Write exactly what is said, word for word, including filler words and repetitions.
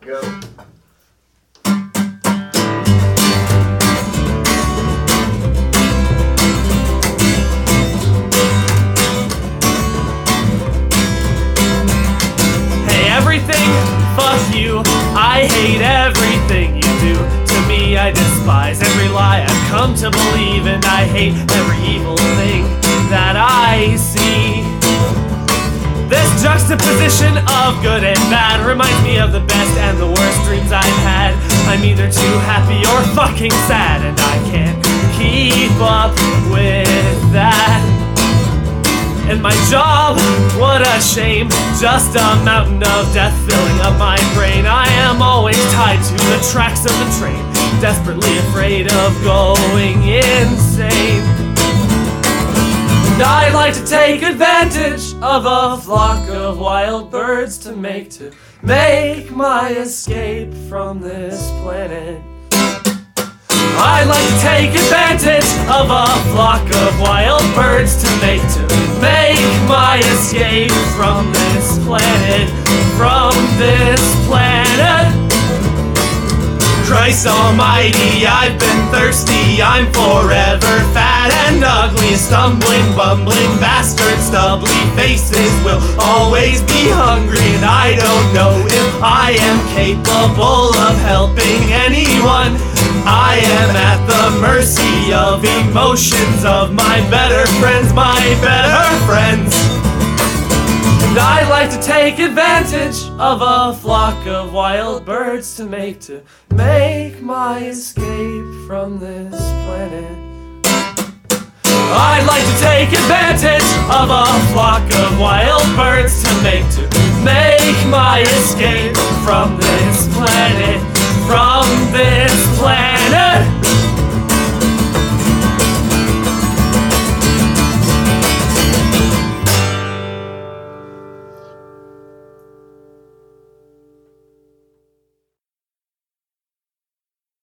Go. Hey, everything, fuck you. I hate everything you do. To me, I despise every lie I've come to believe, and I hate every evil thing that I see. This juxtaposition of good and bad reminds me of the best and the worst dreams I've had. I'm either too happy or fucking sad, and I can't keep up with that. And my job, what a shame, just a mountain of death filling up my brain. I am always tied to the tracks of the train, desperately afraid of going insane. And I'd like to take advantage of a flock of wild birds to make to make my escape from this planet. I'd like to take advantage of a flock of wild birds to make to make my escape from this planet, from this planet. Christ almighty, I've been thirsty, I'm forever fat and ugly. Stumbling, bumbling bastards, stubbly faces will always be hungry. And I don't know if I am capable of helping anyone. I am at the mercy of emotions of my better friends, my better friends. And I'd like to take advantage of a flock of wild birds to make to make my escape from this planet. I'd like to take advantage of a flock of wild birds to make to make my escape from this